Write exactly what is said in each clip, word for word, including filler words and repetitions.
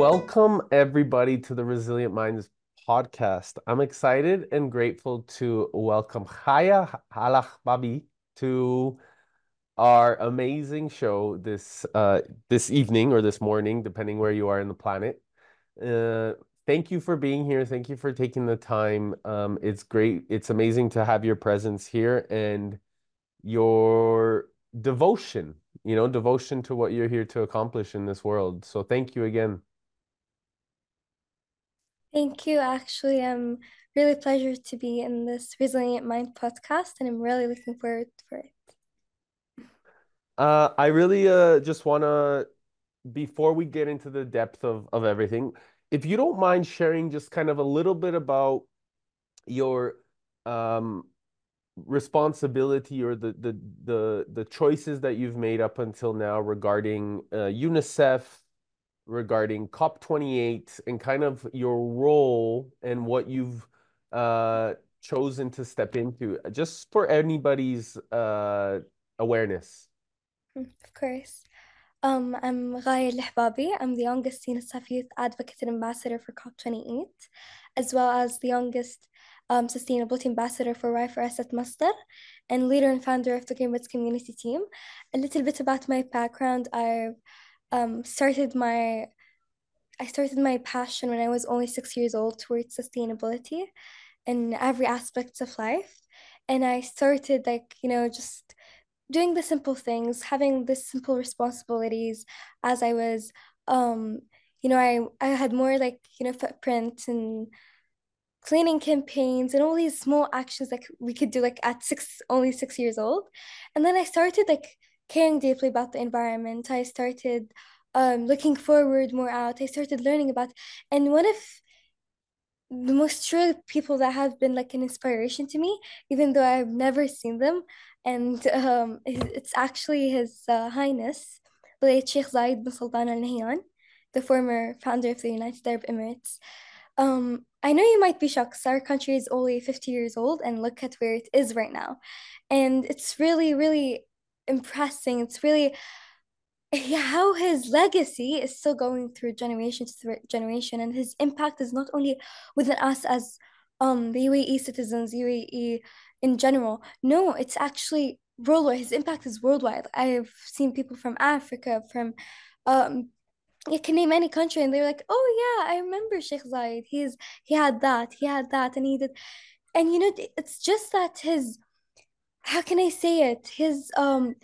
Welcome everybody to the Resilient Minds podcast. I'm excited and grateful to welcome Chaya Halach Babi to our amazing show this uh this evening or this morning, depending where you are in the planet. Uh, Thank you for being here. Thank you for taking the time. Um, it's great. It's amazing to have your presence here and your devotion, you know, devotion to what you're here to accomplish in this world. So thank you again. Thank you. Actually, I'm really pleasure to be in this Resilient Mind podcast, and I'm really looking forward for it. Uh, I really uh just wanna, before we get into the depth of of everything, if you don't mind sharing just kind of a little bit about your um responsibility or the the the the choices that you've made up until now regarding uh, UNICEF, regarding COP twenty-eight, and kind of your role and what you've uh chosen to step into, just for anybody's uh awareness. Mm, Of course. Um, I'm Ghaya Al-Hbabi. I'm the youngest UNICEF Youth Advocate and Ambassador for COP twenty-eight, as well as the youngest um, Sustainability Ambassador for Y four S at Masdar, and leader and founder of the Greenbeds Community Team. A little bit about my background. I um, started my I started my passion when I was only six years old towards sustainability in every aspect of life. And I started like, you know, just doing the simple things, having the simple responsibilities as I was um, you know, I I had more like, you know, footprint and cleaning campaigns and all these small actions that we could do like at six only six years old. And then I started like caring deeply about the environment. I started um looking forward more out. I started learning about, and one of the most true people that have been like an inspiration to me, even though I've never seen them. And um, it's actually His uh, Highness, the late Sheikh Zayed bin Sultan Al Nahyan, the former founder of the United Arab Emirates. Um, I know you might be shocked, 'cause our country is only fifty years old, and look at where it is right now. And it's really, really impressing. It's really yeah, how his legacy is still going through generation to thre- generation, and his impact is not only within us as um the U A E citizens, U A E in general. No, it's actually worldwide. His impact is worldwide. I've seen people from Africa, from um you can name any country, and they're like, "Oh yeah, I remember Sheikh Zayed. He's he had that, he had that, and he did." And you know, it's just that his, how can I say it? His um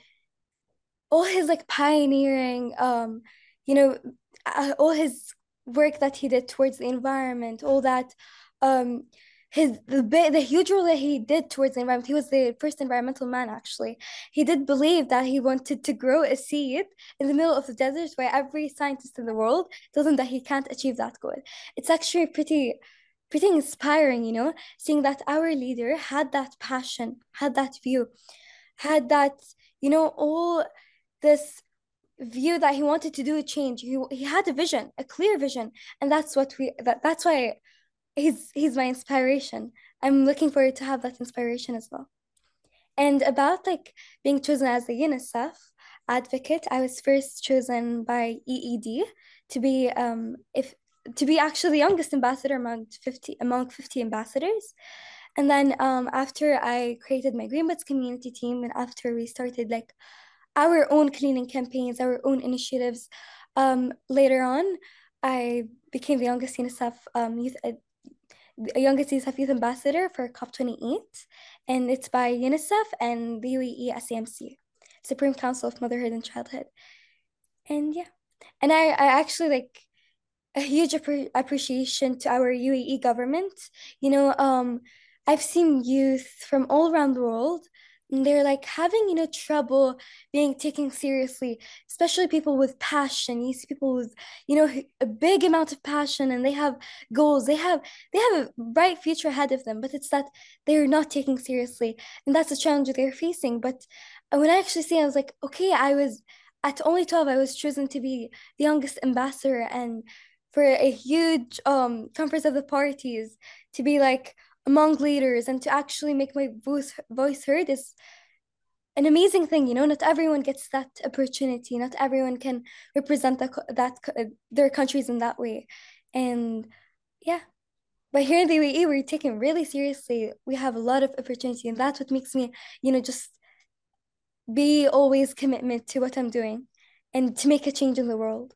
all his like pioneering um you know uh, all his work that he did towards the environment, all that um his the big the huge role that he did towards the environment. He was the first environmental man, actually. He did believe that he wanted to grow a seed in the middle of the desert, where every scientist in the world tells him that he can't achieve that goal. It's actually pretty pretty inspiring, you know, seeing that our leader had that passion, had that view, had that, you know, all this view that he wanted to do a change. He, he had a vision, a clear vision. And that's what we that, that's why he's he's my inspiration. I'm looking forward to have that inspiration as well. And about like being chosen as the UNICEF advocate, I was first chosen by E E D to be um if to be actually the youngest ambassador among fifty among fifty ambassadors. And then um after I created my Greenbeds community team, and after we started like our own cleaning campaigns, our own initiatives. Um, later on, I became the youngest UNICEF um, youth, uh, the youngest UNICEF youth ambassador for COP twenty-eight, and it's by UNICEF and the U A E S A M C, Supreme Council of Motherhood and Childhood. And yeah, and I, I actually like a huge appre appreciation to our U A E government. You know, um, I've seen youth from all around the world, and they're like having, you know, trouble being taken seriously, especially people with passion. You see people with, you know, a big amount of passion, and they have goals. They have they have a bright future ahead of them, but it's that they're not taking seriously, and that's a challenge that they're facing. But when I actually see, I was like, okay, I was at only twelve, I was chosen to be the youngest ambassador, and for a huge um conference of the parties, to be like among leaders and to actually make my voice voice heard is an amazing thing. You know, not everyone gets that opportunity. Not everyone can represent that that their countries in that way. And yeah, but here in the U A E, we're taken really seriously. We have a lot of opportunity, and that's what makes me, you know, just be always commitment to what I'm doing and to make a change in the world.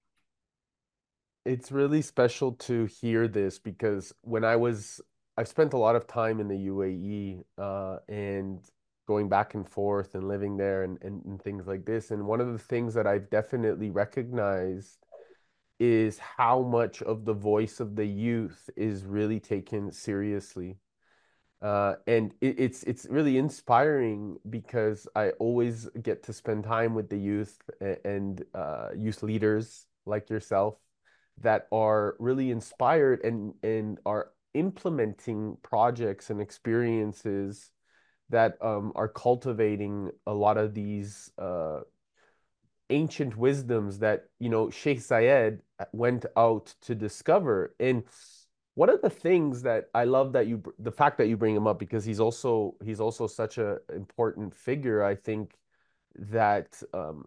It's really special to hear this because when I was, I've spent a lot of time in the U A E uh, and going back and forth and living there and, and, and things like this. And one of the things that I've definitely recognized is how much of the voice of the youth is really taken seriously. Uh, and it, it's it's really inspiring because I always get to spend time with the youth and uh, youth leaders like yourself that are really inspired and and are implementing projects and experiences that um, are cultivating a lot of these uh, ancient wisdoms that, you know, Sheikh Zayed went out to discover. And one of the things that I love that you, the fact that you bring him up, because he's also he's also such a important figure, I think, that um,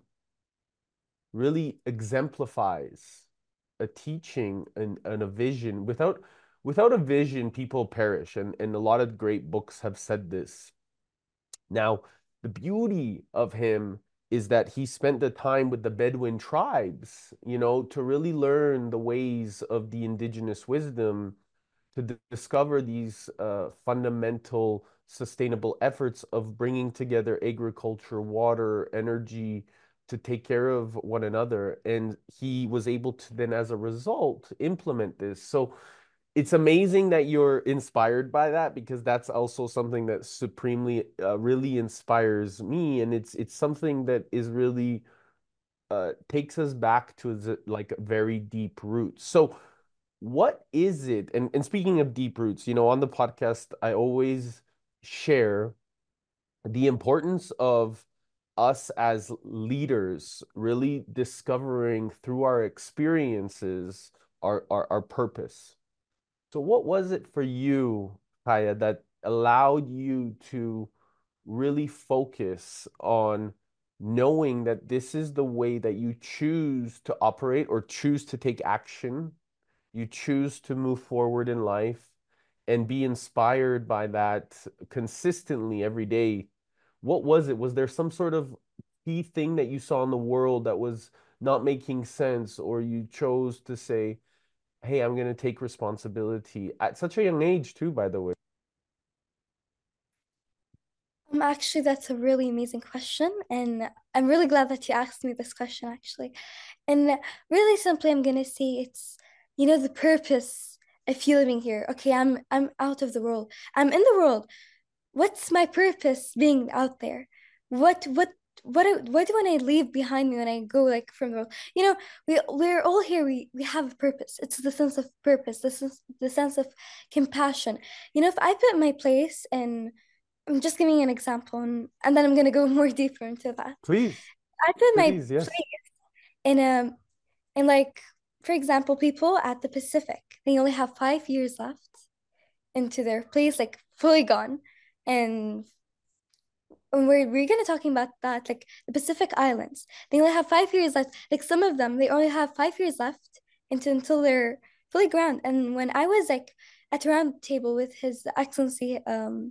really exemplifies a teaching and, and a vision. Without without a vision, people perish, and and a lot of great books have said this. Now, the beauty of him is that he spent the time with the Bedouin tribes, you know, to really learn the ways of the indigenous wisdom, to d- discover these uh, fundamental sustainable efforts of bringing together agriculture, water, energy to take care of one another. And he was able to then, as a result, implement this. So it's amazing that you're inspired by that because that's also something that supremely uh, really inspires me, and it's it's something that is really uh, takes us back to the, like very deep roots. So what is it? And and speaking of deep roots, you know, on the podcast, I always share the importance of us as leaders really discovering through our experiences our our, our purpose. So what was it for you, Kaya, that allowed you to really focus on knowing that this is the way that you choose to operate or choose to take action, you choose to move forward in life and be inspired by that consistently every day? What was it? Was there some sort of key thing that you saw in the world that was not making sense, or you chose to say, hey, I'm going to take responsibility at such a young age too, by the way? Um, actually, that's a really amazing question, and I'm really glad that you asked me this question, actually. And really simply, I'm gonna say it's, you know, the purpose of you living here. Okay, I'm I'm out of the world. I'm in the world. What's my purpose being out there? What what what do- what do I leave behind me when I go like from the world? You know, we we're all here. We we have a purpose. It's the sense of purpose. This is the sense of compassion. You know, if I put my place in, I'm just giving an example, and, and then I'm gonna go more deeper into that. Please, I put my please, yes. place in a in like, for example, people at the Pacific, they only have five years left into their place, like fully gone. And when we're we're gonna talking about that, like the Pacific Islands, they only have five years left. Like some of them, they only have five years left into until they're fully ground. And when I was like at a round table with His Excellency, um,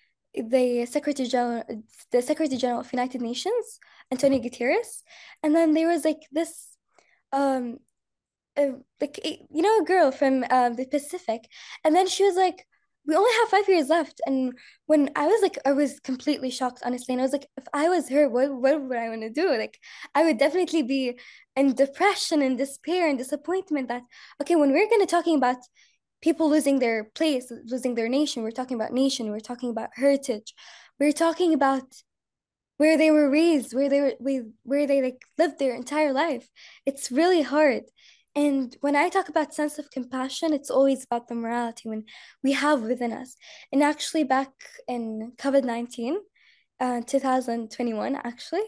the Secretary General, the Secretary General of United Nations, Antonio Guterres, and then there was like this um uh, like you know a girl from uh, the Pacific, and then she was like, "We only have five years left." And when I was like, I was completely shocked, honestly, and I was like, if I was her, what what would I want to do? Like, I would definitely be in depression and despair and disappointment. That okay, when we're gonna talking about people losing their place, losing their nation, we're talking about nation, we're talking about heritage, we're talking about where they were raised, where they were we where they like lived their entire life. It's really hard. And when I talk about sense of compassion, it's always about the morality when we have within us. And actually back in COVID nineteen, uh, two thousand twenty-one, actually,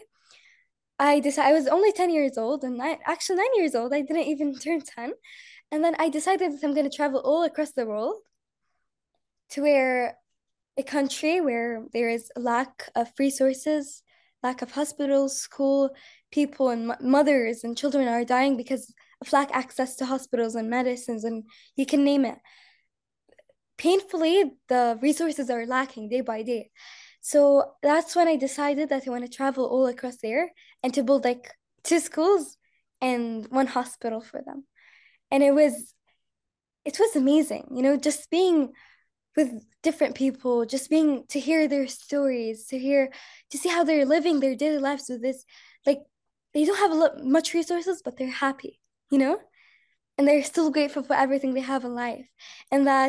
I decided I was only ten years old and I actually nine years old. I didn't even turn ten. And then I decided that I'm going to travel all across the world to where a country where there is a lack of resources, lack of hospitals, school, people and m mothers and children are dying because of lack access to hospitals and medicines, and you can name it. Painfully, the resources are lacking day by day. So that's when I decided that I want to travel all across there and to build like two schools and one hospital for them. And it was it was amazing, you know, just being with different people, just being to hear their stories, to hear to see how they're living their daily lives with this, like they don't have a lot much resources, but they're happy, you know, and they're still grateful for everything they have in life, and that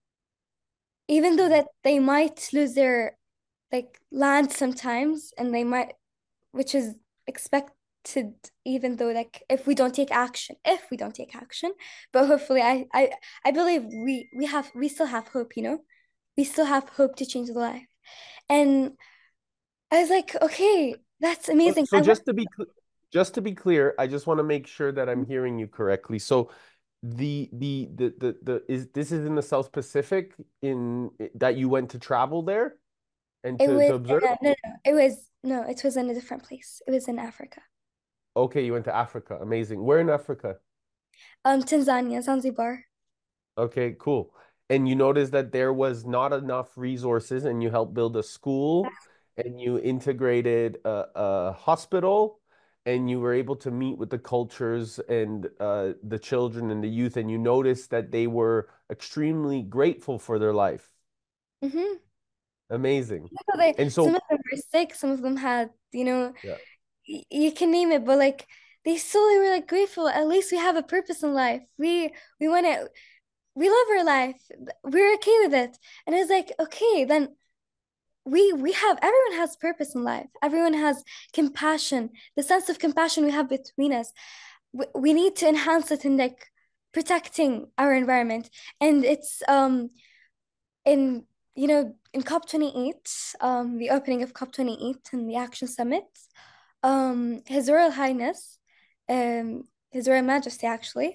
even though that they might lose their like land sometimes, and they might, which is expected, even though like if we don't take action, if we don't take action, but hopefully I I I believe we we have we still have hope, you know, we still have hope to change the life. And I was like, okay, that's So, amazing. so I want just to be cl- just to be clear, I just want to make sure that I'm hearing you correctly. So the the the the, the is this is in the South Pacific in that you went to travel there and it to was to observe? uh, no, no, it was no, it was in a different place. It was in Africa. Okay, you went to Africa. Amazing. Where in Africa? Um, Tanzania, Zanzibar. Okay, cool. And you noticed that there was not enough resources, and you helped build a school, and you integrated a, a hospital, and you were able to meet with the cultures and uh, the children and the youth, and you noticed that they were extremely grateful for their life. Mm-hmm. Amazing. So they, And some so, of them were sick, some of them had, you know, yeah. y- you can name it, but like they still were like grateful. At least we have a purpose in life. We we want to we love our life. We're okay with it. And it's like, okay, then we we have everyone has purpose in life. Everyone has compassion. The sense of compassion we have between us. We, we need to enhance it in like protecting our environment. And it's um in you know in COP twenty-eight, um the opening of COP twenty-eight and the Action Summit, um His Royal Highness, um His Royal Majesty actually,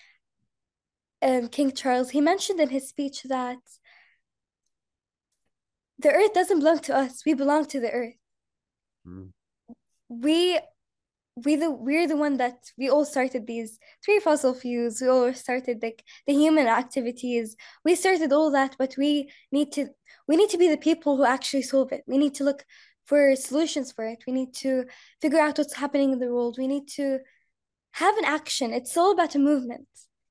um, King Charles, he mentioned in his speech that the earth doesn't belong to us. We belong to the earth. Mm. We we the we're the one that we all started these three fossil fuels. We all started like the human activities. We started all that, but we need to we need to be the people who actually solve it. We need to look for solutions for it. We need to figure out what's happening in the world. We need to have an action. It's all about a movement.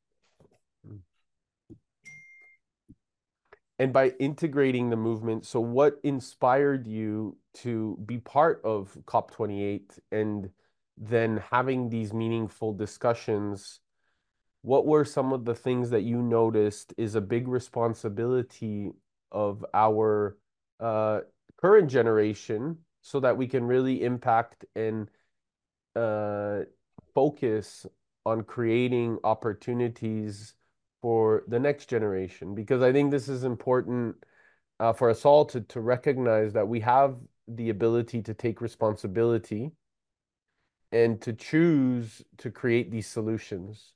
And by integrating the movement, so what inspired you to be part of COP twenty-eight and then having these meaningful discussions? What were some of the things that you noticed is a big responsibility of our uh, current generation so that we can really impact and uh, focus on creating opportunities for the next generation? Because I think this is important uh, for us all to, to recognize that we have the ability to take responsibility and to choose to create these solutions.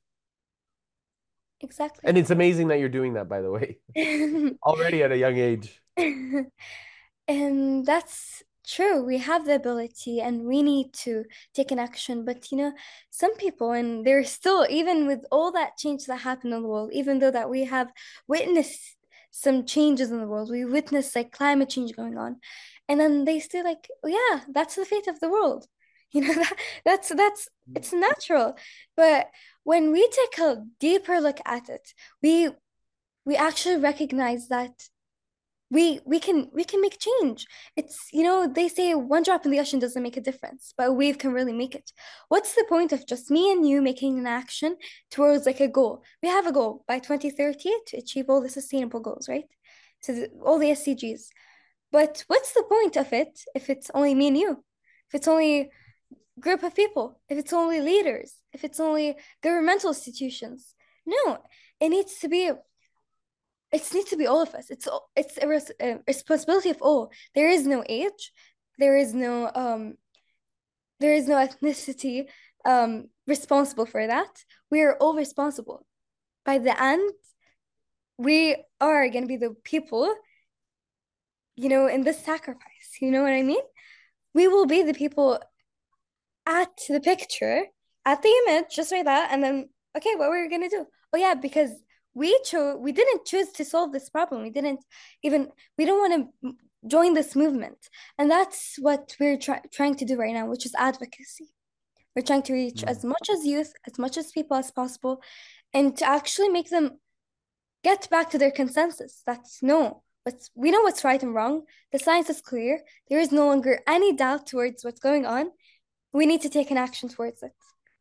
And Exactly. it's amazing that you're doing that, by the way, already at a young age. And that's true. We have the ability and we need to take an action. But you know, some people, and they're still, even with all that change that happened in the world, even though that we have witnessed some changes in the world, we witnessed like climate change going on. And then they still like, oh, yeah, that's the fate of the world. You know, that that's that's it's natural. But when we take a deeper look at it, we we actually recognize that we we can we can make change. It's, you know, they say one drop in the ocean doesn't make a difference, but a wave can really make it. What's the point of just me and you making an action towards like a goal? We have a goal by twenty thirty to achieve all the sustainable goals, right? To the, all the S D Gs. But what's the point of it if it's only me and you? If it's only group of people, if it's only leaders, if it's only governmental institutions? No, it needs to be it needs to be all of us. It's it's a, res a responsibility of all. There is no age, there is no um, there is no ethnicity um responsible for that. We are all responsible. By the end, we are gonna be the people, you know, in this sacrifice. You know what I mean? we will be the people at the picture, at the image, just like that, and then okay, what were we gonna do? Oh yeah, because we chose, we didn't choose to solve this problem. We didn't even, we don't want to join this movement, and that's what we're try trying to do right now, which is advocacy. We're trying to reach Mm. as much as youth, as much as people as possible, and to actually make them get back to their consensus. That's no, but we know what's right and wrong. The science is clear. There is no longer any doubt towards what's going on. We need to take an action towards it.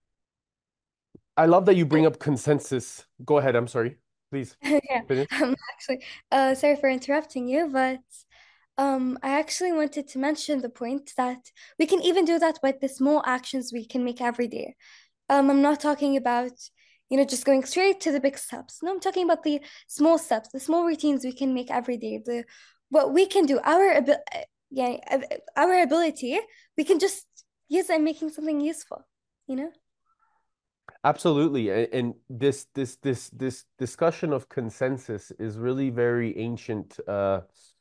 I love that you bring up consensus. Go ahead. I'm sorry. Please Yeah, finish. um, actually, uh, sorry for interrupting you, but um, I actually wanted to mention the point that we can even do that with the small actions we can make every day. Um, I'm not talking about, you know, just going straight to the big steps. No, I'm talking about the small steps, the small routines we can make every day, the what we can do, our abil yeah, our ability, we can just use it in making something useful, you know? Absolutely. And, and this this this this discussion of consensus is really very ancient uh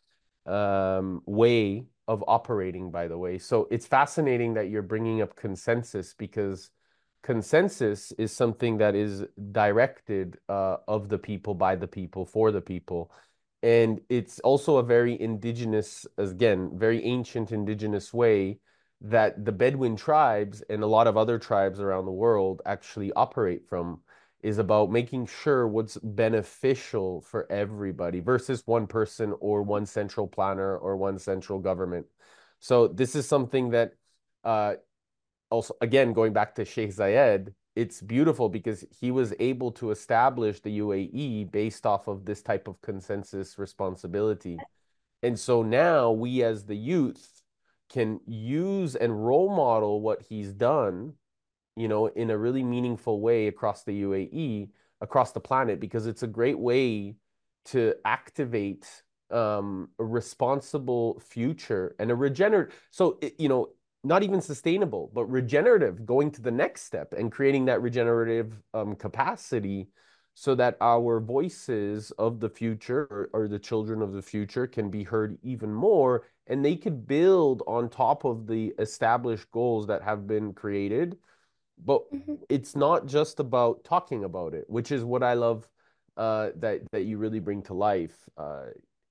um way of operating, by the way. So it's fascinating that you're bringing up consensus because consensus is something that is directed uh of the people, by the people, for the people. And it's also a very indigenous, again, very ancient indigenous way that the Bedouin tribes and a lot of other tribes around the world actually operate from, is about making sure what's beneficial for everybody versus one person or one central planner or one central government. So this is something that uh, also, again, going back to Sheikh Zayed, it's beautiful because he was able to establish the U A E based off of this type of consensus responsibility. And so now we as the youth can use and role model what he's done, you know, in a really meaningful way across the U A E, across the planet, because it's a great way to activate um, a responsible future and a regenerative. So, it, you know, not even sustainable, but regenerative, going to the next step and creating that regenerative um, capacity so that our voices of the future or, or the children of the future can be heard even more, and they could build on top of the established goals that have been created. But Mhm, it's not just about talking about it, which is what I love uh, that that you really bring to life. Uh,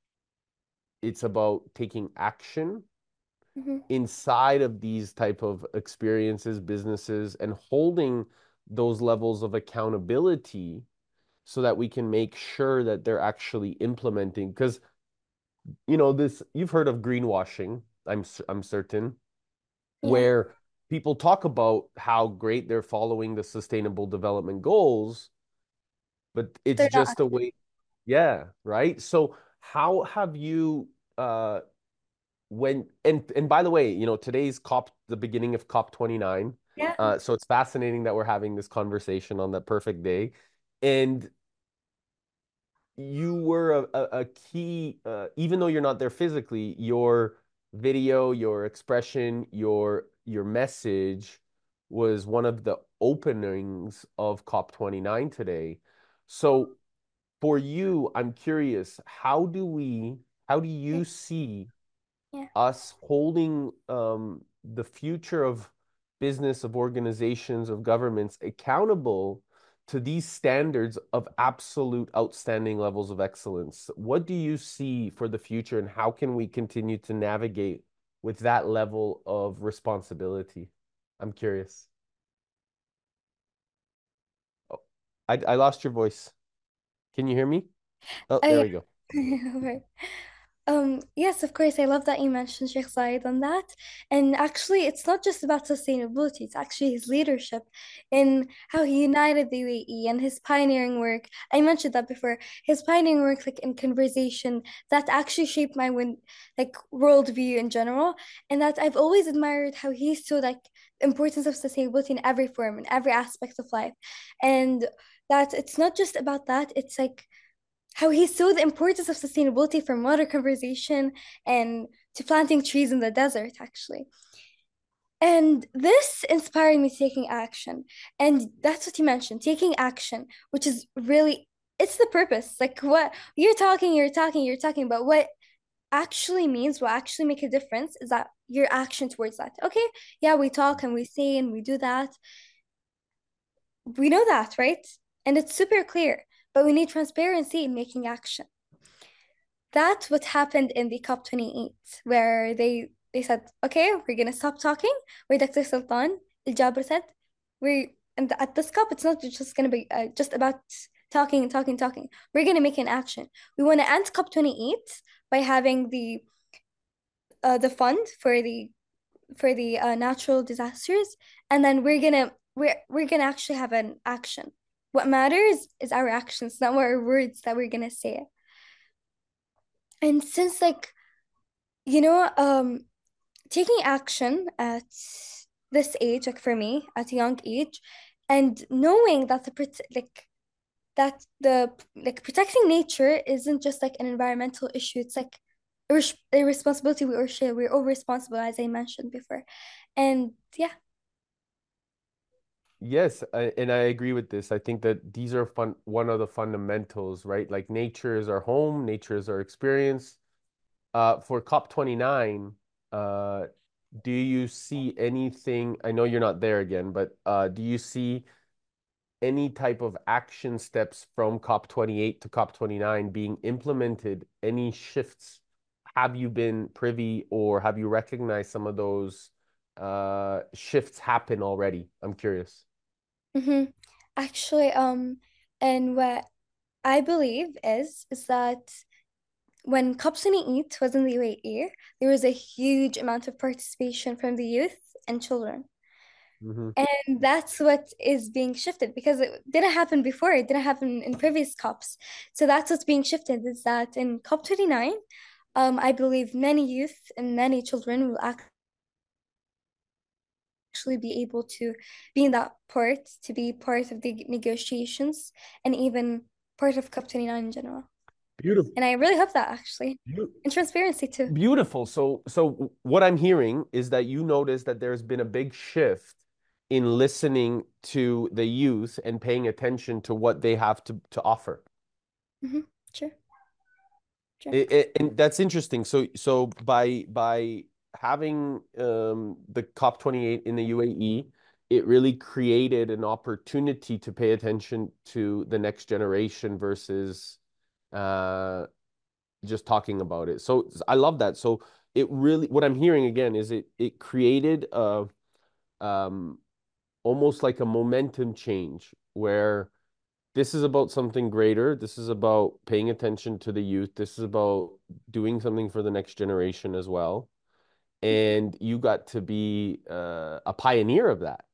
it's about taking action mhm, inside of these type of experiences, businesses, and holding those levels of accountability so that we can make sure that they're actually implementing. Because you know this, you've heard of greenwashing. I'm I'm certain, yeah, where people talk about how great they're following the sustainable development goals, but it's they're not. just a way. Yeah, right. So how have you uh when and and by the way, you know, today's COP, the beginning of COP twenty-nine. Yeah, Uh, so it's fascinating that we're having this conversation on that perfect day. And you were a, a, a key, uh, even though you're not there physically, your video, your expression, your your message was one of the openings of COP twenty-nine today. So for you, I'm curious, how do we, how do you see yeah. us holding um, the future of business, of organizations, of governments accountable to these standards of absolute outstanding levels of excellence? What do you see for the future, and how can we continue to navigate with that level of responsibility? I'm curious. Oh, I, I lost your voice. Can you hear me? Oh, Oh there yeah. we go. Right. Um, yes, of course, I love that you mentioned Sheikh Zayed on that. And actually, it's not just about sustainability, it's actually his leadership in how he united the U A E and his pioneering work. I mentioned that before. His pioneering work, like in conversation, that actually shaped my win like worldview in general. And that I've always admired how he saw like the importance of sustainability in every form, in every aspect of life. And that it's not just about that, it's like how he saw the importance of sustainability from water conservation and to planting trees in the desert, actually. And this inspired me taking action. And that's what you mentioned, taking action, which is really, it's the purpose. Like what you're talking, you're talking, you're talking about what actually means, what actually make a difference is that your action towards that. Okay, yeah, we talk and we say and we do that. We know that, right? And it's super clear, but we need transparency in making action. That's what happened in the COP twenty-eight, where they they said, okay, we're gonna stop talking. Where Doctor Sultan Al Jaber said, we and at this COP, it's not just gonna be uh, just about talking and talking, talking. We're gonna make an action. We want to end COP twenty-eight by having the uh, the fund for the for the uh, natural disasters, and then we're gonna we're we're gonna actually have an action. What matters is our actions, not what our words that we're gonna say. And since like you know, um, taking action at this age, like for me, at a young age, and knowing that the like that the like protecting nature isn't just like an environmental issue. It's like a, res a responsibility we all share. We're all responsible, as I mentioned before. And yeah. Yes, I, and I agree with this. I think that these are fun, one of the fundamentals, right? Like nature is our home, nature is our experience. Uh, for COP twenty-nine, uh, do you see anything? I know you're not there again, but uh, do you see any type of action steps from COP twenty-eight to COP twenty-nine being implemented? Any shifts? Have you been privy or have you recognized some of those uh, shifts happen already? I'm curious. Mm-hmm. Actually, um, and what I believe is is that when COP twenty-eight was in the U A E, there was a huge amount of participation from the youth and children. Mm-hmm. And that's what is being shifted because it didn't happen before. It didn't happen in previous COPs. So that's what's being shifted is that in COP twenty-nine, um, I believe many youth and many children will actually be able to be in that part, to be part of the negotiations and even part of COP twenty-nine in general. Beautiful. And I really hope that actually. And transparency too. Beautiful. So, so what I'm hearing is that you notice that there's been a big shift in listening to the youth and paying attention to what they have to to offer. Mm-hmm. Sure. Sure. It, it, and that's interesting. So, so by by having um, the COP twenty-eight in the U A E, it really created an opportunity to pay attention to the next generation versus uh, just talking about it. So I love that. So it really, what I'm hearing again is it it created a um almost like a momentum change where this is about something greater. This is about paying attention to the youth. This is about doing something for the next generation as well. And you got to be uh, a pioneer of that.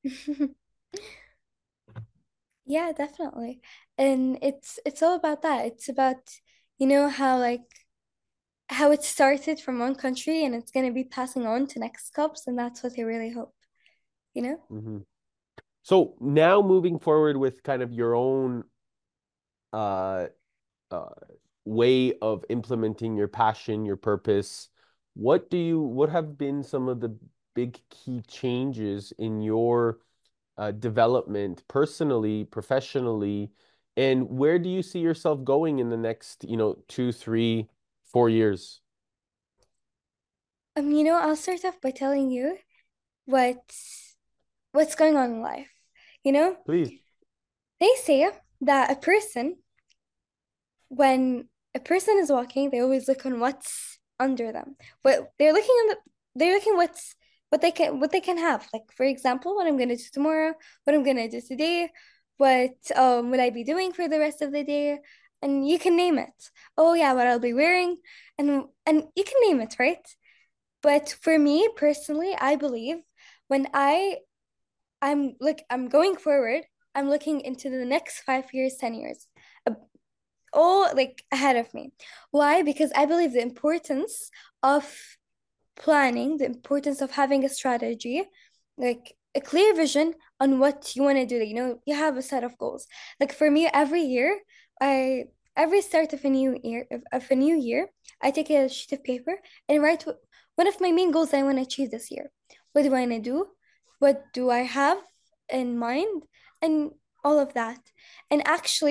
Yeah, definitely. And it's it's all about that. It's about, you know, how like how it started from one country and it's gonna be passing on to next COPs, and that's what I really hope, you know? Mm-hmm. So now moving forward with kind of your own uh, uh, way of implementing your passion, your purpose, what do you, what have been some of the big key changes in your uh, development personally, professionally, and where do you see yourself going in the next, you know, two, three, four years? Um, you know, I'll start off by telling you what what's going on in life. You know, Please. they say that a person, when a person is walking, they always look on what's under them. But they're looking on the they're looking what's what they can what they can have. Like for example, what I'm gonna do tomorrow, what I'm gonna do today, what um will I be doing for the rest of the day, and you can name it. Oh yeah, what I'll be wearing, and and you can name it, right? But for me personally, I believe when I I'm like I'm going forward, I'm looking into the next five years, ten years, uh, all like ahead of me. Why? Because I believe the importance of planning, the importance of having a strategy, like a clear vision on what you want to do. You know, you have a set of goals. Like for me, every year, I every start of a new year of, of a new year, I take a sheet of paper and write wh- one of my main goals I want to achieve this year. What do I want to do? What do I have in mind? And all of that. And actually,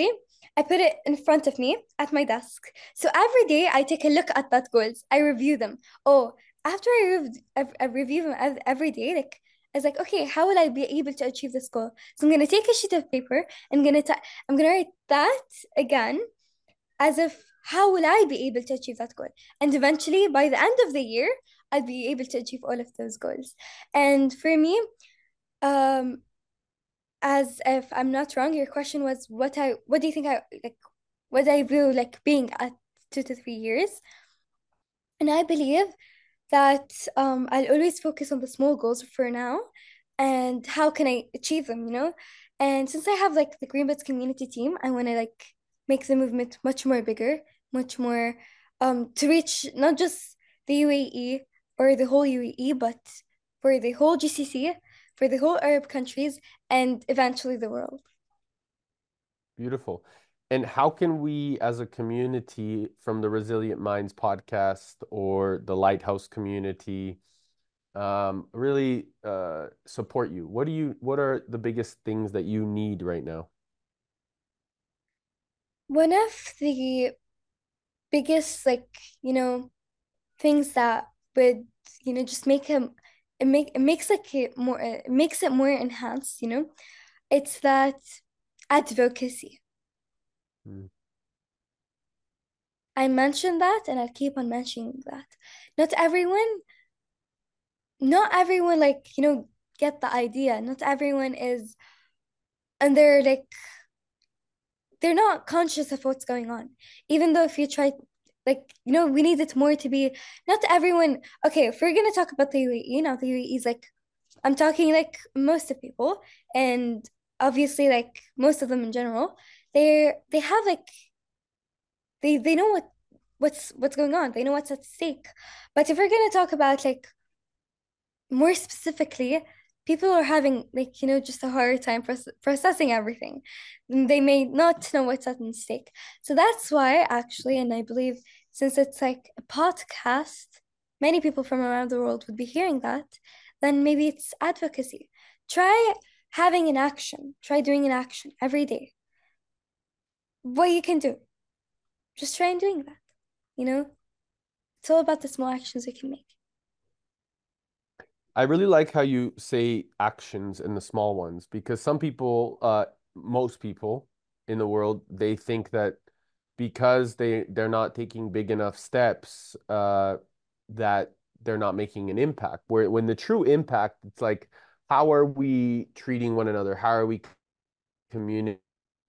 I put it in front of me at my desk. So every day I take a look at that goals. I review them. Oh, after I, rev I, I review them ev- every day, like I was like, okay, how will I be able to achieve this goal? So I'm gonna take a sheet of paper. I'm gonna ta- I'm gonna write that again as if how will I be able to achieve that goal? And eventually, by the end of the year, I'll be able to achieve all of those goals. And for me, um, as if I'm not wrong, your question was what I what do you think I like what I view like being at two to three years? And I believe that um I'll always focus on the small goals for now and how can I achieve them, you know? And since I have like the Green Bits community team, I want to like make the movement much more bigger, much more um to reach not just the U A E or the whole U A E, but for the whole G C C, for the whole Arab countries, and eventually the world. Beautiful. And how can we, as a community from the Resilient Minds podcast or the Lighthouse community, um, really uh, support you? What do you, what are the biggest things that you need right now? One of the biggest like, you know, things that would, you know, just make him it make it makes like it more it makes it more enhanced, you know. It's that advocacy. Mm. I mentioned that and I'll keep on mentioning that. Not everyone, not everyone like, you know, get the idea. Not everyone is and they're like they're not conscious of what's going on. Even though if you try, like, you know, we need it more to be, not everyone, okay, if we're going to talk about the U A E, now the U A E is like, I'm talking like most of people, and obviously, like most of them in general, they're, they have like, they, they know what, what's, what's going on. They know what's at stake. But if we're going to talk about like more specifically, people are having like, you know, just a hard time proce- processing everything. They may not know what's at stake. So that's why actually, and I believe since it's like a podcast, many people from around the world would be hearing that, then maybe it's advocacy. Try having an action, try doing an action every day. What you can do, just try and doing that, you know? It's all about the small actions we can make. I really like how you say actions and the small ones because some people, uh, most people in the world, they think that because they they're not taking big enough steps, uh, that they're not making an impact. Where when the true impact, it's like, how are we treating one another? How are we communicating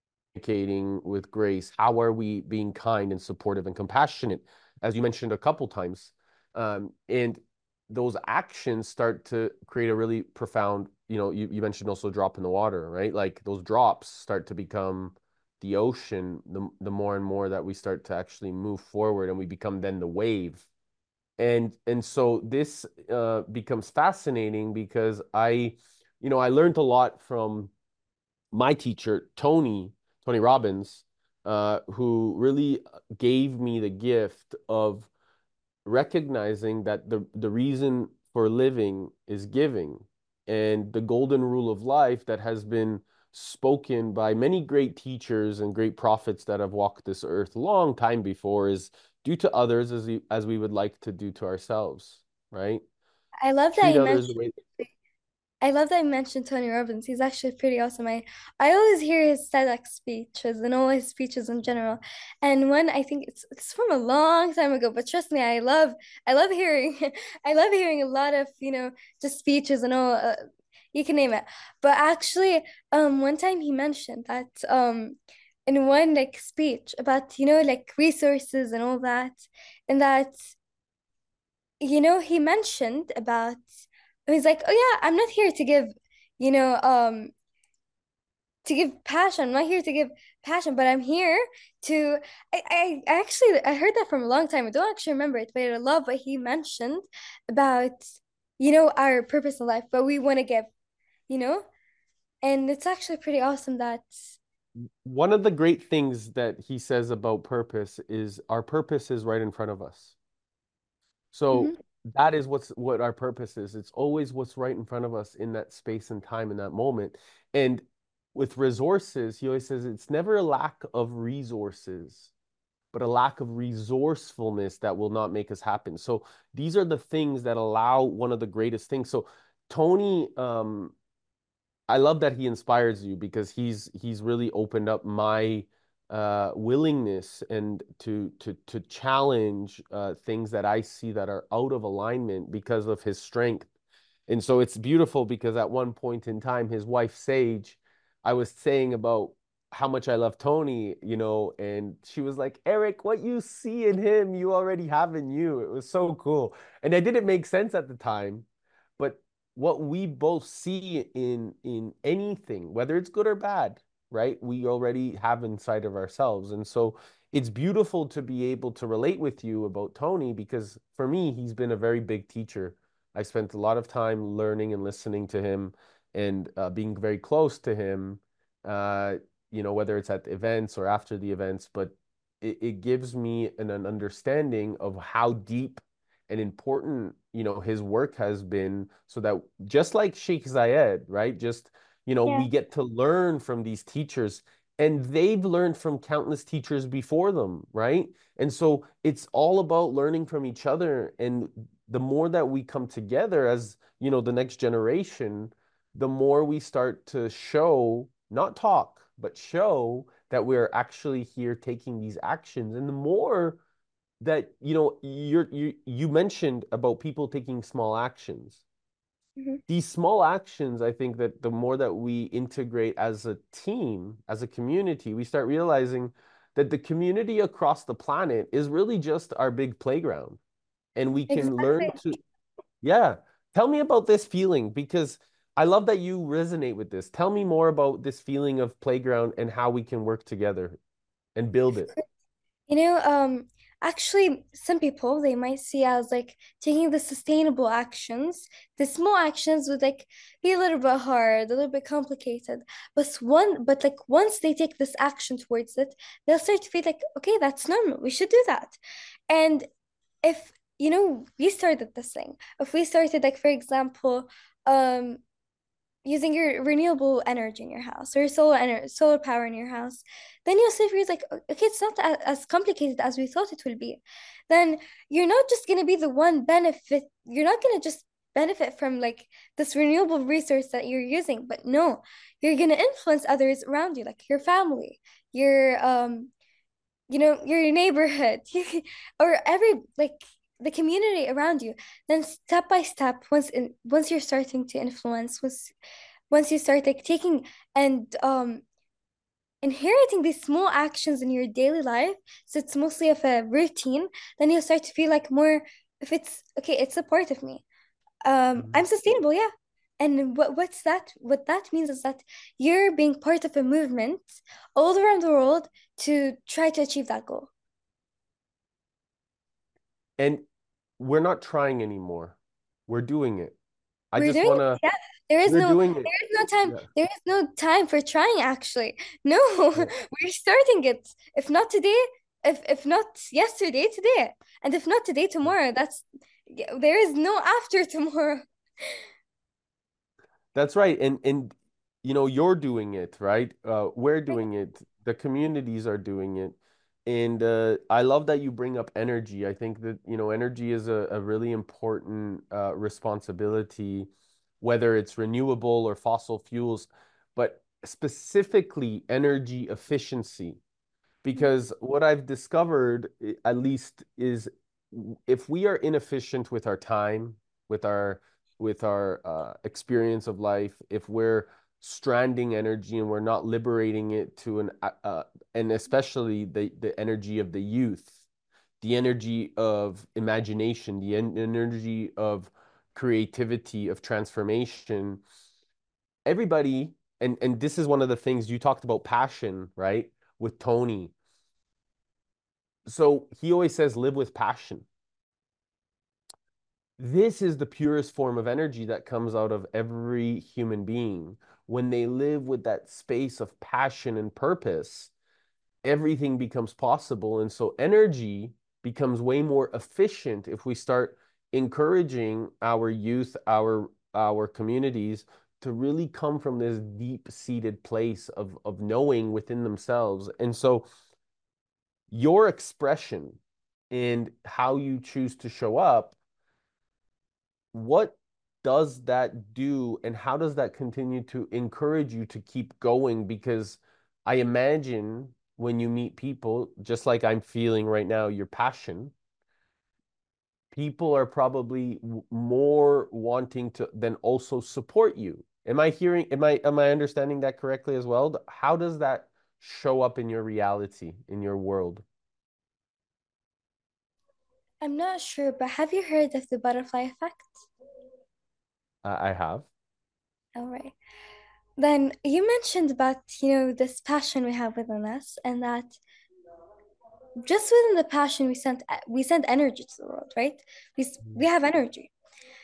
with grace? How are we being kind and supportive and compassionate, as you mentioned a couple times? Um, and those actions start to create a really profound, you know, you, you mentioned also drop in the water, right? Like those drops start to become the ocean, the, the more and more that we start to actually move forward and we become then the wave. And and so this uh, becomes fascinating because I, you know, I learned a lot from my teacher, Tony, Tony Robbins, uh, who really gave me the gift of recognizing that the, the reason for living is giving. And the golden rule of life that has been spoken by many great teachers and great prophets that have walked this earth long time before is do to others as we, as we would like to do to ourselves, right? I love that Treat you others the mentioned way. I love that you mentioned Tony Robbins. He's actually pretty awesome. I, I always hear his TEDx speeches and all his speeches in general. And one I think it's it's from a long time ago, but trust me, I love I love hearing I love hearing a lot of, you know, just speeches and all uh, you can name it. But actually, um one time he mentioned that um in one like speech about, you know, like resources and all that, and that you know, he mentioned about, he's like, oh yeah, I'm not here to give, you know, um, to give passion. I'm not here to give passion, but I'm here to, I, I I actually, I heard that from a long time. I don't actually remember it, but I love what he mentioned about, you know, our purpose in life, but we want to give, you know, and it's actually pretty awesome that, One of the great things that he says about purpose is our purpose is right in front of us. So mhm. that is what's what our purpose is. It's always what's right in front of us in that space and time in that moment. And with resources, he always says it's never a lack of resources, but a lack of resourcefulness that will not make us happen. So these are the things that allow one of the greatest things. So Tony, um, I love that he inspires you because he's he's really opened up my uh, willingness and to to to challenge uh, things that I see that are out of alignment because of his strength. And so it's beautiful because at one point in time, his wife Sage, I was saying about how much I love Tony, you know, and she was like, Eric, what you see in him, you already have in you. It was so cool. And it didn't make sense at the time, but what we both see in in anything, whether it's good or bad, right? We already have inside of ourselves. And so it's beautiful to be able to relate with you about Tony because for me, he's been a very big teacher. I spent a lot of time learning and listening to him and uh, being very close to him, uh, you know, whether it's at the events or after the events, but it, it gives me an, an understanding of how deep and important, you know, his work has been so that just like Sheikh Zayed, right? Just, you know, Yeah. we get to learn from these teachers and they've learned from countless teachers before them, right? And so it's all about learning from each other. And the more that we come together as, you know, the next generation, the more we start to show, not talk, but show that we're actually here taking these actions. And the more that, you know, you're you you mentioned about people taking small actions. Mhm. These small actions, I think that the more that we integrate as a team, as a community, we start realizing that the community across the planet is really just our big playground. And we can learn Exactly. to, yeah. Tell me about this feeling because I love that you resonate with this. Tell me more about this feeling of playground and how we can work together and build Of it. course. You know, um, actually, some people they might see as like taking the sustainable actions. The small actions would like be a little bit hard, a little bit complicated. But one, but like once they take this action towards it, they'll start to feel like, okay, that's normal. We should do that. And if you know, we started this thing. If we started like, for example, um, using your renewable energy in your house or solar energy, solar power in your house, then you'll see it's like, okay, it's not a- as complicated as we thought it will be. Then you're not just gonna be the one benefit. You're not gonna just benefit from like this renewable resource that you're using, but no, you're gonna influence others around you, like your family, your um, you know, your neighborhood, or every like the community around you. Then step by step, once in once you're starting to influence, once once you start like taking and um inheriting these small actions in your daily life, so it's mostly of a routine, then you'll start to feel like more, if it's okay, it's a part of me. Um, Mhm. I'm sustainable, yeah. And what what's that? What that means is that you're being part of a movement all around the world to try to achieve that goal. And we're not trying anymore. We're doing it. I We're just doing want it, to, yeah. There is we're no doing it. there is no time. Yeah. There is no time for trying actually. No, Yeah. we're starting it. If not today, if if not yesterday, today. And if not today, tomorrow. That's yeah, there is no after tomorrow. That's right. And and you know, you're doing it, right? Uh, we're doing it. The communities are doing it. And uh, I love that you bring up energy. I think that, you know, energy is a, a really important uh, responsibility, whether it's renewable or fossil fuels, but specifically energy efficiency. Because what I've discovered, at least, is if we are inefficient with our time, with our with our uh, experience of life, if we're stranding energy and we're not liberating it to an uh, uh, and especially the the energy of the youth, the energy of imagination, the en energy of creativity, of transformation, everybody, and and this is one of the things you talked about passion, right? With Tony, so he always says, live with passion. This is the purest form of energy that comes out of every human being. When they live with that space of passion and purpose, everything becomes possible. And so energy becomes way more efficient if we start encouraging our youth, our our communities to really come from this deep-seated place of of knowing within themselves. And so your expression and how you choose to show up, what does that do and how does that continue to encourage you to keep going? Because I imagine when you meet people, just like I'm feeling right now, your passion, people are probably more wanting to then also support you. Am I hearing, am I am I understanding that correctly as well? How does that show up in your reality, in your world? I'm not sure, but have you heard of the butterfly effect? I I have. All right. Then you mentioned about, you know, this passion we have within us, and that just within the passion we send we send energy to the world, right? We we have energy.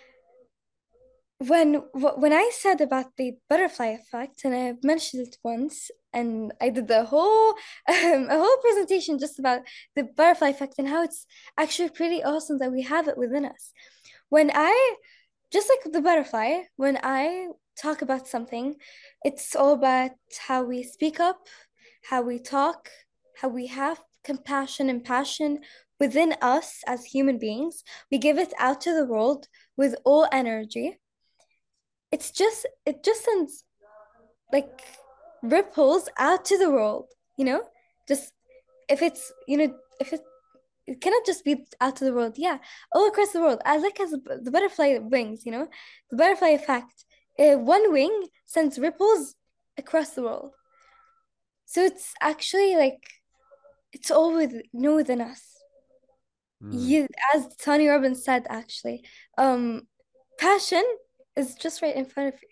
When when I said about the butterfly effect, and I mentioned it once, and I did the whole um, a whole presentation just about the butterfly effect and how it's actually pretty awesome that we have it within us. When I just like the butterfly, when I talk about something, it's all about how we speak up, how we talk, how we have compassion and passion within us as human beings. We give it out to the world with all energy. It's just, it just sends like ripples out to the world, you know? Just if it's, you know, if it it cannot just be out to the world. Yeah, all across the world. I like as the butterfly wings, you know, the butterfly effect. Uh, one wing sends ripples across the world. So it's actually like it's all with you know within us. Mm. You, as Tony Robbins said, actually, um, passion is just right in front of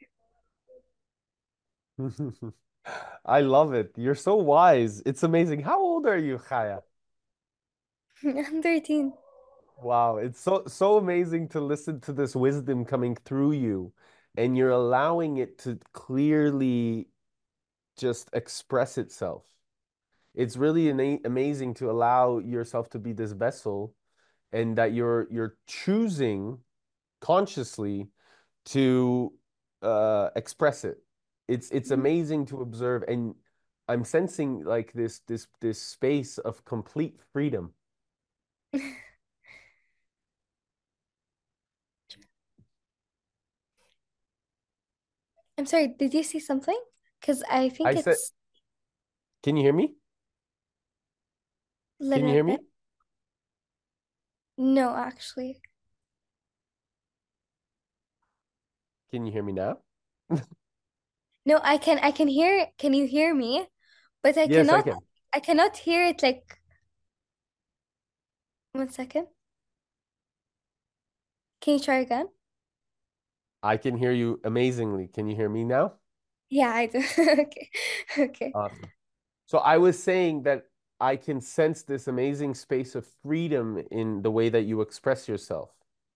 I love it. You're so wise. It's amazing. How old are you, Chaya? you. I'm thirteen. Wow, it's so so amazing to listen to this wisdom coming through you, and you're allowing it to clearly just express itself. It's really ana amazing to allow yourself to be this vessel, and that you're you're choosing consciously to uh, express it. It's it's amazing to observe, and I'm sensing like this this this space of complete freedom. I'm sorry, did you see something? Because I I think said, it's can you hear me? a Can you little hear bit. me? No, actually. Can you hear me now? No, I can I can hear can you hear me? But I Yes, I cannot can. I cannot hear it like one second. Can you try again? I can hear you amazingly. Can you hear me now? Yeah, I do. Okay. Okay. Awesome. So I was saying that I can sense this amazing space of freedom in the way that you express yourself.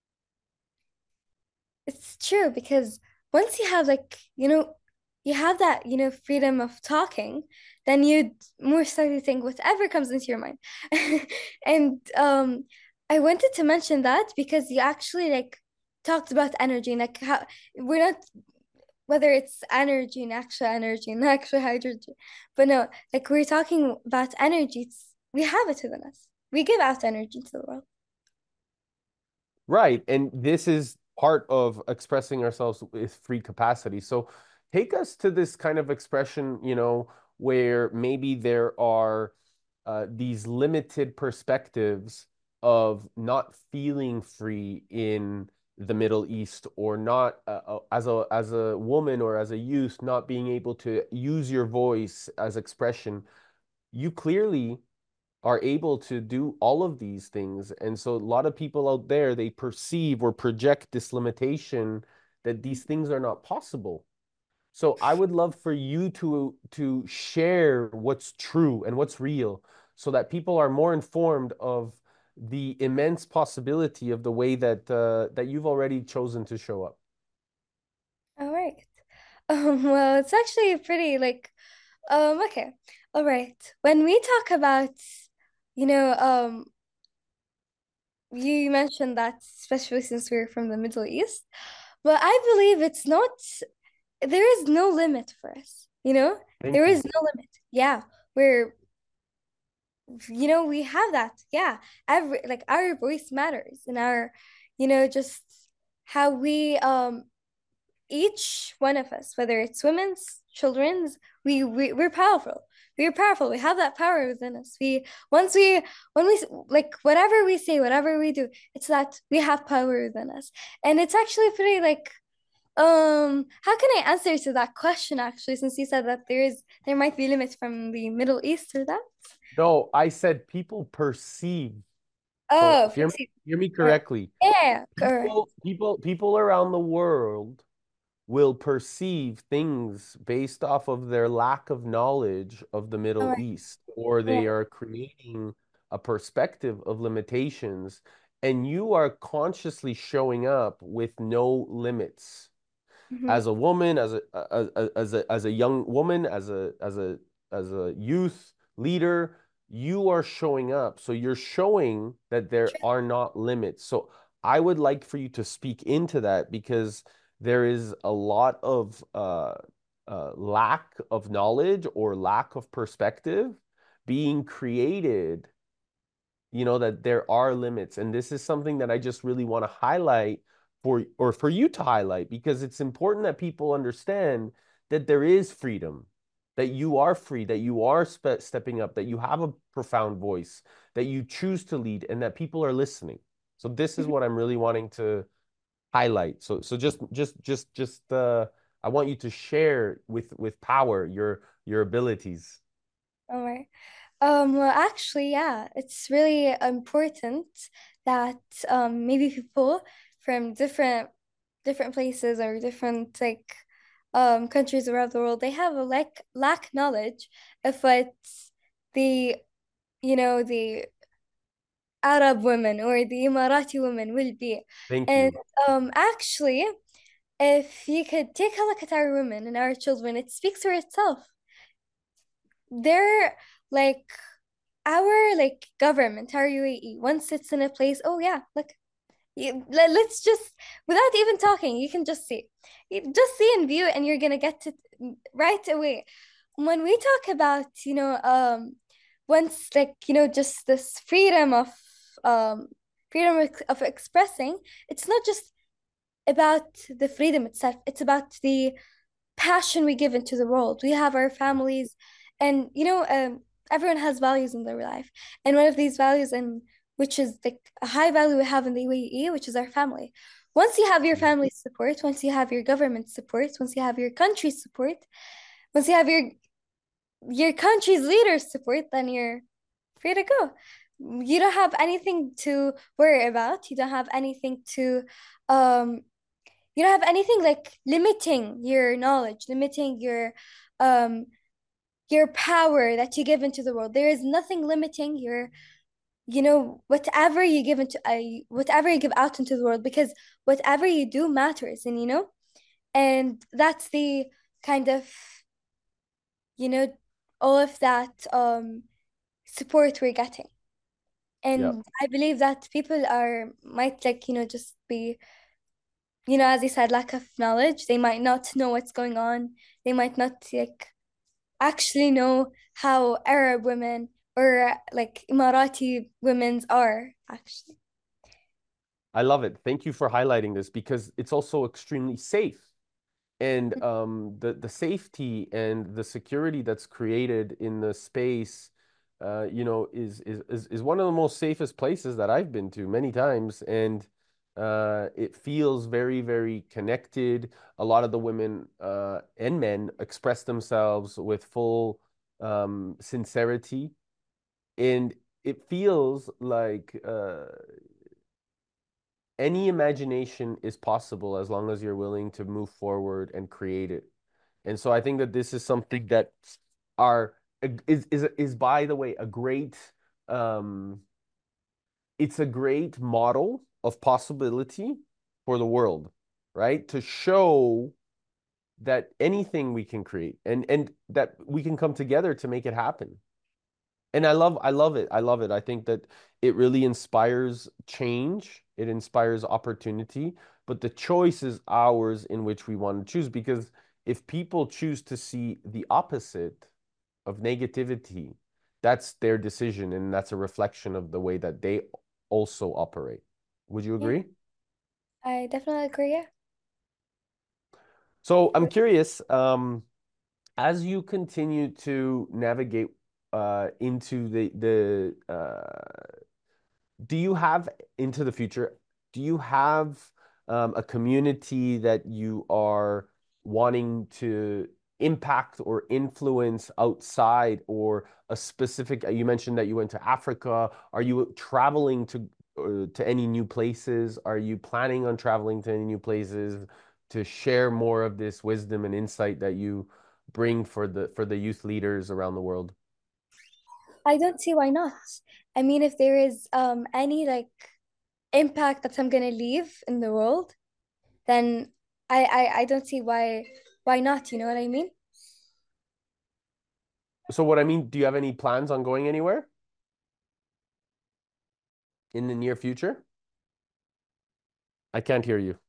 It's true because once you have like, you know, you have that, you know, freedom of talking, then you more likely think whatever comes into your mind. And um I wanted to mention that because you actually like talked about energy and like how we're not whether it's energy and actual energy and actual hydrogen. But no, like we're talking about energy. It's, we have it within us. We give out energy to the world. Right. And this is part of expressing ourselves with free capacity. So take us to this kind of expression, you know, where maybe there are uh, these limited perspectives of not feeling free in the Middle East, or not uh, uh, as a as a woman or as a youth not being able to use your voice as expression. You clearly are able to do all of these things. And so a lot of people out there, they perceive or project this limitation that these things are not possible. So I would love for you to to share what's true and what's real so that people are more informed of the immense possibility of the way that uh, that you've already chosen to show up. All right. Um, well, it's actually pretty like um okay. All right. When we talk about, you know, um you mentioned that especially since we're from the Middle East, but I believe it's not there is no limit for us, you know? Thank There you. is no limit. Yeah, we're, you know, we have that. Yeah, every like our voice matters and our, you know, just how we um each one of us, whether it's women's, children's, we, we we're powerful. We're powerful. We have that power within us. We once we when we like whatever we say, whatever we do, it's that we have power within us, and it's actually pretty like um. How can I answer to that question actually? Since you said that there is there might be limits from the Middle East or that. No, I said people perceive. So Oh, hear me, proceed. hear me All right. correctly. Yeah, correct. People, people, people around the world will perceive things based off of their lack of knowledge of the All Middle right. East, or Yeah. they are creating a perspective of limitations, and you are consciously showing up with no limits Mm-hmm. as a woman, as a as, as a as a young woman, as a as a as a youth leader, you are showing up. So you're showing that there True. are not limits. So I would like for you to speak into that because there is a lot of uh, uh, lack of knowledge or lack of perspective being created, you know, that there are limits. And this is something that I just really want to highlight for, or for you to highlight, because it's important that people understand that there is freedom, that you are free, that you are spe stepping up, that you have a profound voice, that you choose to lead, and that people are listening. So this is Mhm. what I'm really wanting to highlight. So so just just just just uh I want you to share with with power your your abilities. All right. Um, well, actually, yeah, it's really important that um maybe people from different different places or different like um countries around the world, they have a lack lack knowledge of what the you know the Arab women or the Emirati women will be. Thank And you. um actually, if you could take a look at our women and our children, it speaks for itself. They're like our like government, our U A E, once it's in a place, oh yeah, look, you, let, let's just without even talking, you can just see, you just see and view, and you're gonna get it right away. When we talk about, you know, um, once like you know, just this freedom of um freedom of, of expressing, it's not just about the freedom itself. It's about the passion we give into the world. We have our families, and you know, um, everyone has values in their life, and one of these values, and which is like a high value we have in the U A E, which is our family. Once you have your family's support, once you have your government support, once you have your country's support, once you have your your country's leaders' support, then you're free to go. You don't have anything to worry about. You don't have anything to um you don't have anything like limiting your knowledge, limiting your um your power that you give into the world. There is nothing limiting your, you know, whatever you give into uh, whatever you give out into the world, because whatever you do matters, and you know, and that's the kind of, you know, all of that um support we're getting. Yeah. And I believe that people are might like, you know, just be, you know, as you said, lack of knowledge. They might not know what's going on. They might not like actually know how Arab women or like Emirati women's are actually. I love it. Thank you for highlighting this because it's also extremely safe. And um, the the safety and the security that's created in the space, uh, you know, is, is is is one of the most safest places that I've been to many times, and uh, it feels very, very connected. A lot of the women uh, and men express themselves with full um, sincerity, and it feels like uh, any imagination is possible as long as you're willing to move forward and create it. And so I think that this is something that are is is is by the way a great um it's a great model of possibility for the world, right? To show that anything we can create, and and that we can come together to make it happen. And I love I love it. I love it. I think that it really inspires change. It inspires opportunity, but the choice is ours in which we want to choose, because if people choose to see the opposite of negativity, that's their decision and that's a reflection of the way that they also operate. Would you Yeah, agree? I definitely agree. Yeah. So I'm curious, um, as you continue to navigate uh, into the the uh, do you have into the future, do you have um, a community that you are wanting to impact or influence outside or a specific, you mentioned that you went to Africa. Are you traveling to uh, to any new places? Are you planning on traveling to any new places to share more of this wisdom and insight that you bring for the for the youth leaders around the world? I don't see why not. I mean, if there is um any like impact that I'm gonna leave in the world, then I I, I don't see why why not, you know what I mean? So what I mean, do you have any plans on going anywhere in the near future? I can't hear you.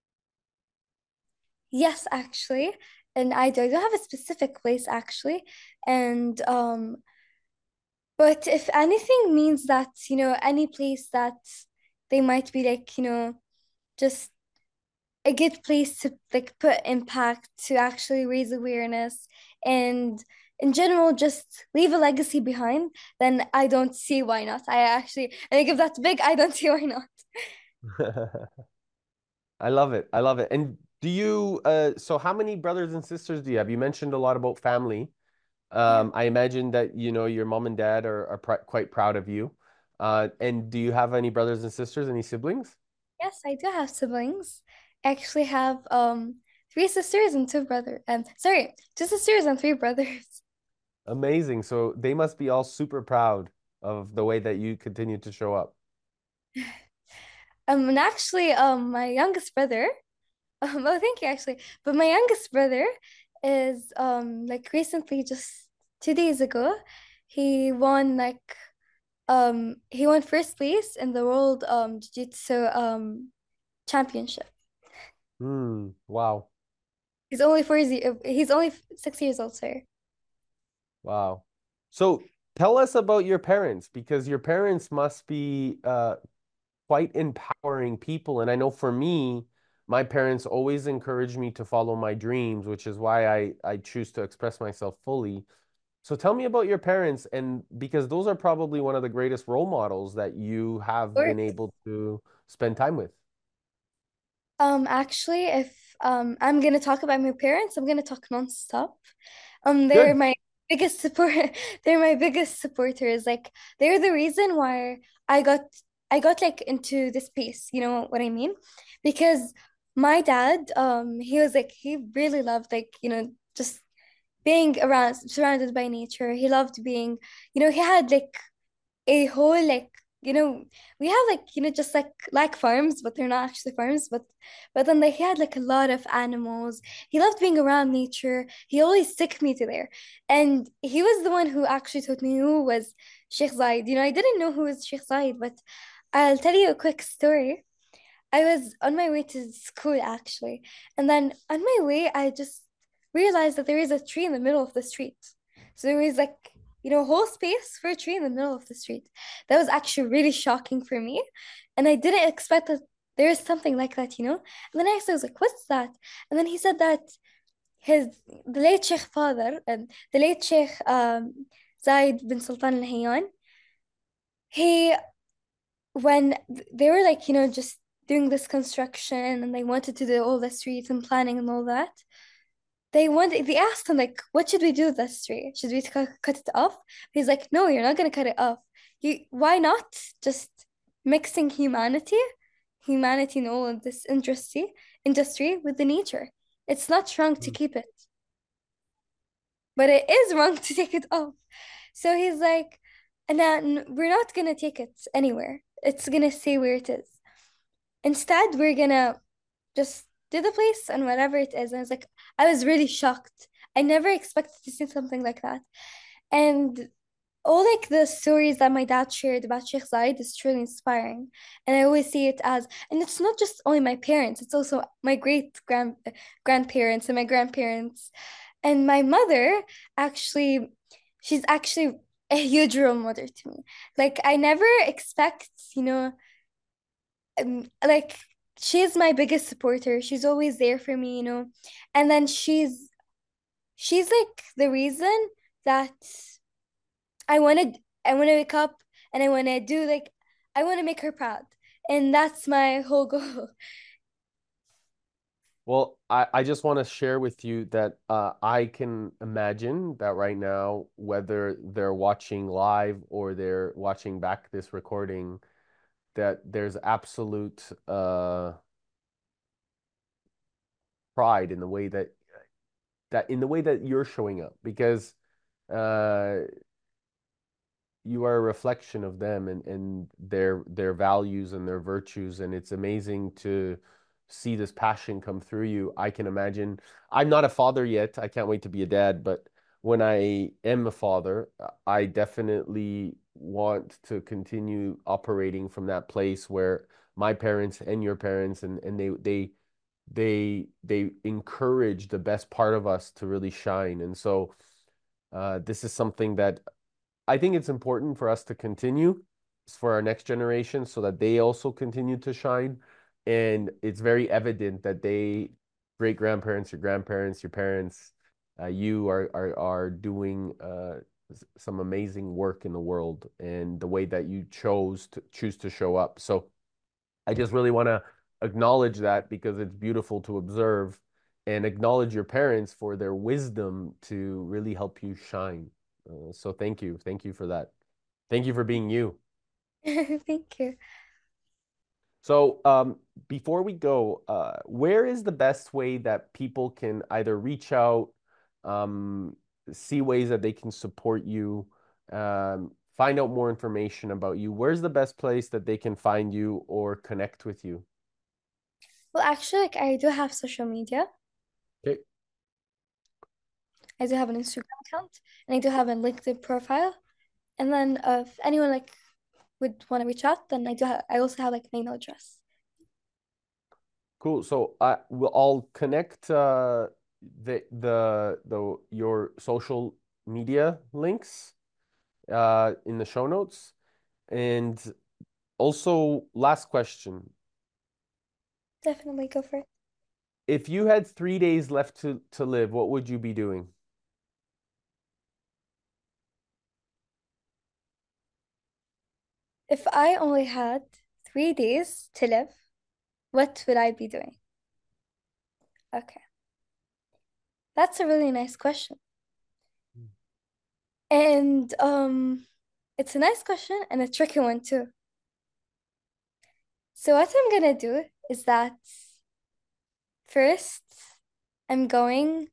Yes, actually. And I do, I don't have a specific place actually. And um, but if anything means that, you know, any place that they might be like, you know, just a good place to like put impact to actually raise awareness and in general just leave a legacy behind, then I don't see why not. I actually I think if that's big, I don't see why not. I love it. I love it. And do you, uh, so how many brothers and sisters do you have? You mentioned a lot about family. Yeah. Um, I imagine that, you know, your mom and dad are, are pr quite proud of you. Uh, and do you have any brothers and sisters, any siblings? Yes, I do have siblings. I actually have um three sisters and two brothers. Um, sorry, two sisters and three brothers. Amazing. So they must be all super proud of the way that you continue to show up. Um, and actually, um, my youngest brother. Um, oh, thank you, actually. But my youngest brother is um like recently, just two days ago, he won like um he won first place in the world um jiu-jitsu um championship. Hmm. Wow. He's only four years, he's only six years old, sorry. Wow. So tell us about your parents because your parents must be uh, quite empowering people. And I know for me, my parents always encouraged me to follow my dreams, which is why I, I choose to express myself fully. So tell me about your parents, and because those are probably one of the greatest role models that you have Or been able to spend time with. um actually if um I'm gonna talk about my parents, I'm gonna talk nonstop. Um, they're Good. my biggest support. They're my biggest supporters. Like they're the reason why I got I got like into this space. You know what I mean? Because my dad, um, he was like he really loved like you know just being around surrounded by nature. He loved being, you know, he had like a whole like you know we have like you know just like like farms but they're not actually farms but but then they had like a lot of animals. He loved being around nature. He always took me to there, and he was the one who actually taught me who was Sheikh Zayed. You know, I didn't know who was Sheikh Zayed, but I'll tell you a quick story. I was on my way to school actually, and then on my way I just realized that there is a tree in the middle of the street. So there was like, you know, a whole space for a tree in the middle of the street. That was actually really shocking for me. And I didn't expect that there is something like that, you know? And then I asked, I was like, what's that? And then he said that his the late Sheikh father, um, the late Sheikh um, Zayed bin Sultan Al Hayyan, he when they were like, you know, just doing this construction and they wanted to do all the streets and planning and all that, they wanted they asked him like, what should we do with this tree? Should we cut, cut it off? He's like, no, you're not gonna cut it off. You why not just mixing humanity, humanity and all of this industry industry with the nature? It's not wrong to Mm. keep it, but it is wrong to take it off. So he's like, and then we're not gonna take it anywhere. It's gonna stay where it is. Instead, we're gonna just do the place and whatever it is. And I was like, I was really shocked. I never expected to see something like that. And all like the stories that my dad shared about Sheikh Zayed is truly inspiring. And I always see it as, and it's not just only my parents, it's also my great grand grandparents and my grandparents. And my mother actually, she's actually a huge role model to me. Like I never expect, you know, um, like she's my biggest supporter. She's always there for me, you know. And then she's she's like the reason that I want to I want to wake up and I want to do like I want to make her proud. And that's my whole goal. Well, I, I just want to share with you that uh, I can imagine that right now, whether they're watching live or they're watching back this recording, that there's absolute uh, pride in the way that that in the way that you're showing up because uh, you are a reflection of them and, and their their values and their virtues, and it's amazing to see this passion come through you. I can imagine. I'm not a father yet. I can't wait to be a dad, but when I am a father, I definitely want to continue operating from that place where my parents and your parents and and they they they they encourage the best part of us to really shine. And so uh, this is something that I think it's important for us to continue for our next generation so that they also continue to shine. And it's very evident that they, great grandparents, your grandparents, your parents, uh, you are are are doing uh, some amazing work in the world, and the way that you chose to choose to show up. So I just really want to acknowledge that because it's beautiful to observe, and acknowledge your parents for their wisdom to really help you shine. Uh, so thank you. Thank you for that. Thank you for being you. Thank you. So um, before we go, uh, where is the best way that people can either reach out, um, see ways that they can support you, um, find out more information about you? Where's the best place that they can find you or connect with you? Well, actually, like I do have social media. Okay. I do have an Instagram account and I do have a LinkedIn profile. And then uh, if anyone like would want to reach out, then I do have I also have like an email address. Cool. So I will I'll connect uh, the the the your social media links uh, in the show notes. And also, last question. Definitely go for it. If you had three days left to, to live, what would you be doing? If I only had three days to live, what would I be doing? Okay. That's a really nice question. And um it's a nice question and a tricky one too. So what I'm gonna do is that first I'm going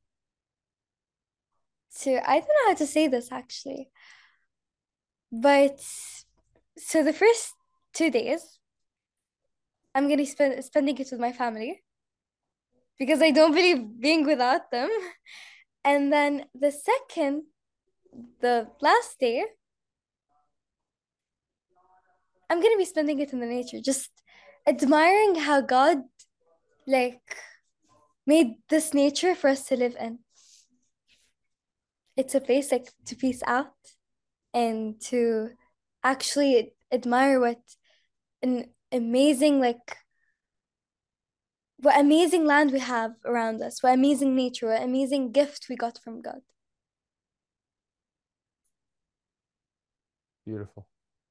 to I don't know how to say this actually, but so the first two days I'm gonna spend spending it with my family because I don't believe being without them. And then the second, the last day, I'm gonna be spending it in the nature, just admiring how God like made this nature for us to live in. It's a place like to peace out and to actually admire what an amazing like what amazing land we have around us, what amazing nature, what amazing gift we got from God. Beautiful.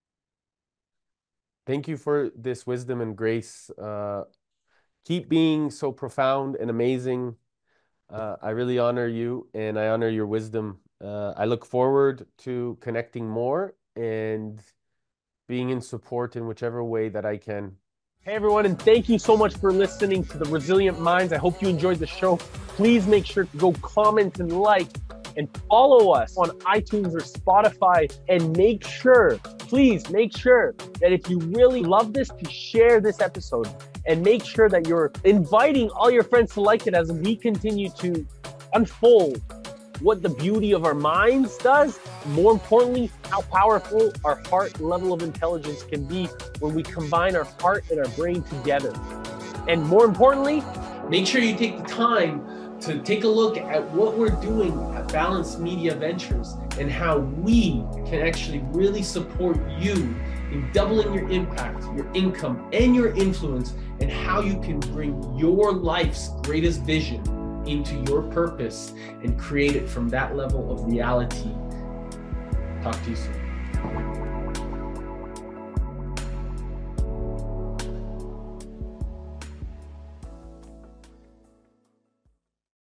Thank you for this wisdom and grace. Uh, keep being so profound and amazing. Uh, I really honor you and I honor your wisdom. Uh, I look forward to connecting more and being in support in whichever way that I can. Hey everyone, and thank you so much for listening to the Resilient Minds. I hope you enjoyed the show. Please make sure to go comment and like and follow us on iTunes or Spotify, and make sure, please make sure that if you really love this, to share this episode, and make sure that you're inviting all your friends to like it as we continue to unfold what the beauty of our minds does, more importantly, how powerful our heart level of intelligence can be when we combine our heart and our brain together. And more importantly, make sure you take the time to take a look at what we're doing at Balanced Media Ventures and how we can actually really support you in doubling your impact, your income, and your influence, and how you can bring your life's greatest vision into your purpose and create it from that level of reality. Talk to you soon.